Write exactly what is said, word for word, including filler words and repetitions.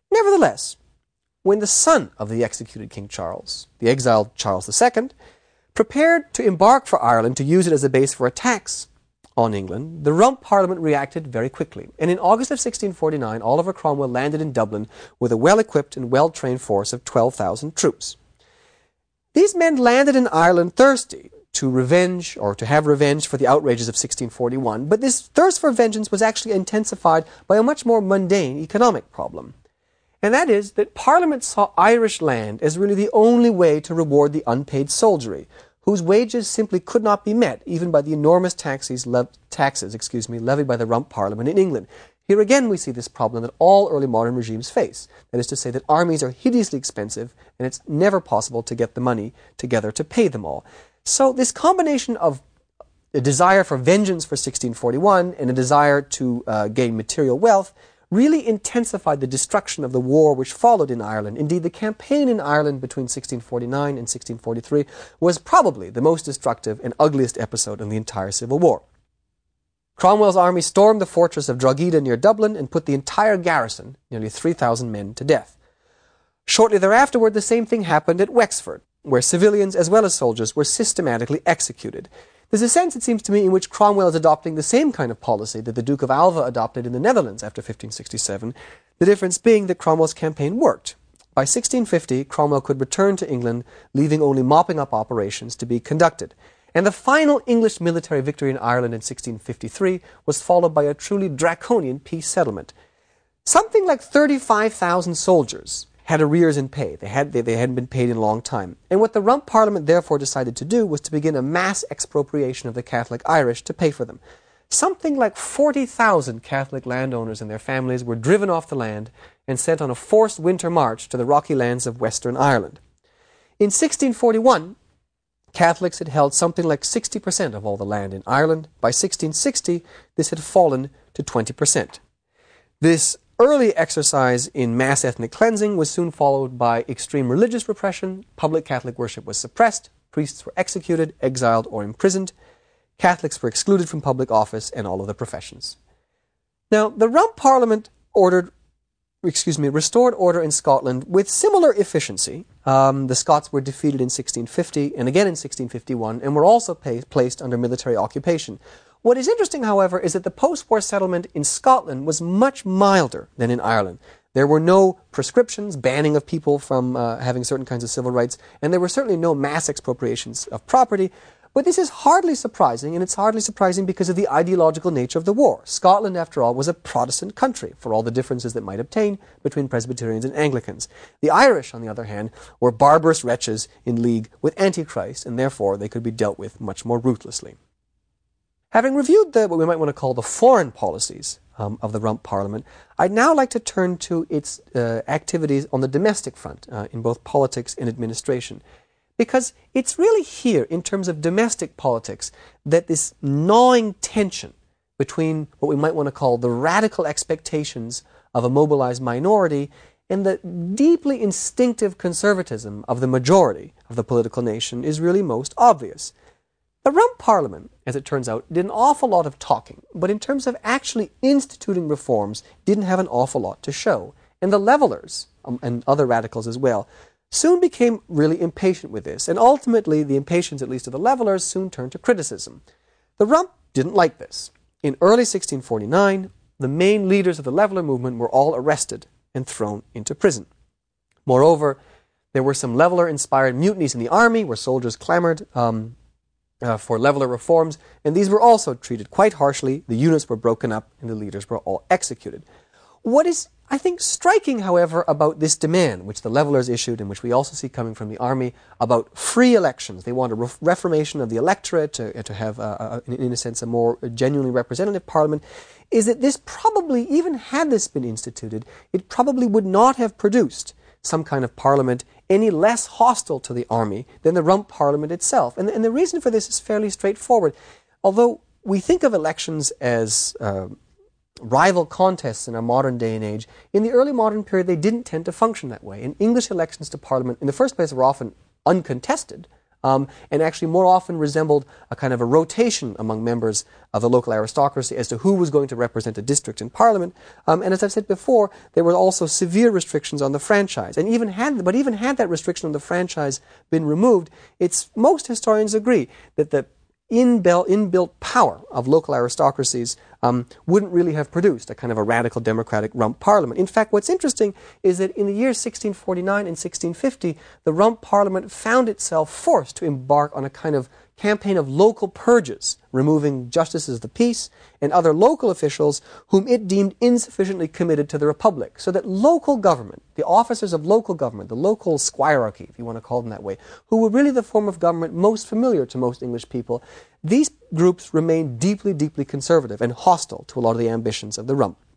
Nevertheless, when the son of the executed King Charles, the exiled Charles the Second, prepared to embark for Ireland to use it as a base for attacks on England, the Rump Parliament reacted very quickly. And in August of sixteen forty-nine, Oliver Cromwell landed in Dublin with a well-equipped and well-trained force of twelve thousand troops. These men landed in Ireland thirsty to revenge, or to have revenge for the outrages of sixteen forty-one, but this thirst for vengeance was actually intensified by a much more mundane economic problem. And that is that Parliament saw Irish land as really the only way to reward the unpaid soldiery, whose wages simply could not be met, even by the enormous taxes, le- taxes excuse me, levied by the Rump Parliament in England. Here again we see this problem that all early modern regimes face. That is to say that armies are hideously expensive, and it's never possible to get the money together to pay them all. So this combination of a desire for vengeance for sixteen forty-one and a desire to uh, gain material wealth really intensified the destruction of the war which followed in Ireland. Indeed, the campaign in Ireland between sixteen forty-nine and sixteen forty-three was probably the most destructive and ugliest episode in the entire Civil War. Cromwell's army stormed the fortress of Drogheda near Dublin and put the entire garrison, nearly three thousand men, to death. Shortly thereafterward, the same thing happened at Wexford, where civilians as well as soldiers were systematically executed. There's a sense, it seems to me, in which Cromwell is adopting the same kind of policy that the Duke of Alva adopted in the Netherlands after fifteen sixty-seven, the difference being that Cromwell's campaign worked. By sixteen fifty, Cromwell could return to England, leaving only mopping-up operations to be conducted. And the final English military victory in Ireland in sixteen fifty-three was followed by a truly draconian peace settlement. Something like thirty-five thousand soldiers had arrears in pay. They, had, they, they hadn't been paid in a long time. And what the Rump Parliament therefore decided to do was to begin a mass expropriation of the Catholic Irish to pay for them. Something like forty thousand Catholic landowners and their families were driven off the land and sent on a forced winter march to the rocky lands of Western Ireland. In sixteen forty-one, Catholics had held something like sixty percent of all the land in Ireland. By sixteen sixty, this had fallen to twenty percent. This early exercise in mass ethnic cleansing was soon followed by extreme religious repression. Public Catholic worship was suppressed, priests were executed, exiled, or imprisoned. Catholics were excluded from public office and all of the professions. Now, the Rump Parliament ordered, excuse me, restored order in Scotland with similar efficiency. Um, the Scots were defeated in sixteen fifty and again in sixteen fifty-one and were also pay, placed under military occupation. What is interesting, however, is that the post-war settlement in Scotland was much milder than in Ireland. There were no prescriptions, banning of people from uh, having certain kinds of civil rights, and there were certainly no mass expropriations of property. But this is hardly surprising, and it's hardly surprising because of the ideological nature of the war. Scotland, after all, was a Protestant country, for all the differences that might obtain between Presbyterians and Anglicans. The Irish, on the other hand, were barbarous wretches in league with Antichrist, and therefore they could be dealt with much more ruthlessly. Having reviewed the, what we might want to call the foreign policies um, of the Rump Parliament, I'd now like to turn to its uh, activities on the domestic front, uh, in both politics and administration. Because it's really here, in terms of domestic politics, that this gnawing tension between what we might want to call the radical expectations of a mobilized minority and the deeply instinctive conservatism of the majority of the political nation is really most obvious. The Rump Parliament, as it turns out, did an awful lot of talking, but in terms of actually instituting reforms, didn't have an awful lot to show. And the Levellers, um, and other radicals as well, soon became really impatient with this, and ultimately the impatience, at least of the Levellers, soon turned to criticism. The Rump didn't like this. In early sixteen forty-nine, the main leaders of the Leveller movement were all arrested and thrown into prison. Moreover, there were some Leveller-inspired mutinies in the army where soldiers clamored um, uh, for Leveller reforms, and these were also treated quite harshly. The units were broken up and the leaders were all executed. What is, I think, striking, however, about this demand, which the Levellers issued and which we also see coming from the army, about free elections. They want a re- reformation of the electorate to, to have, a, a, in a sense, a more genuinely representative parliament, is that this probably, even had this been instituted, it probably would not have produced some kind of parliament any less hostile to the army than the Rump Parliament itself. And, and the reason for this is fairly straightforward. Although we think of elections as uh, rival contests in our modern day and age, in the early modern period they didn't tend to function that way. And English elections to Parliament, in the first place, were often uncontested. um, and actually more often resembled a kind of a rotation among members of the local aristocracy as to who was going to represent a district in Parliament. Um, and as I've said before, there were also severe restrictions on the franchise. And even had, but even had that restriction on the franchise been removed, it's most historians agree that the inbuilt, inbuilt power of local aristocracies um, wouldn't really have produced a kind of a radical democratic rump parliament. In fact, what's interesting is that in the years sixteen forty-nine and sixteen fifty, the rump parliament found itself forced to embark on a kind of campaign of local purges, removing justices of the peace and other local officials whom it deemed insufficiently committed to the republic. So that local government, the officers of local government, the local squirearchy, if you want to call them that way, who were really the form of government most familiar to most English people, these groups remained deeply, deeply conservative and hostile to a lot of the ambitions of the rump.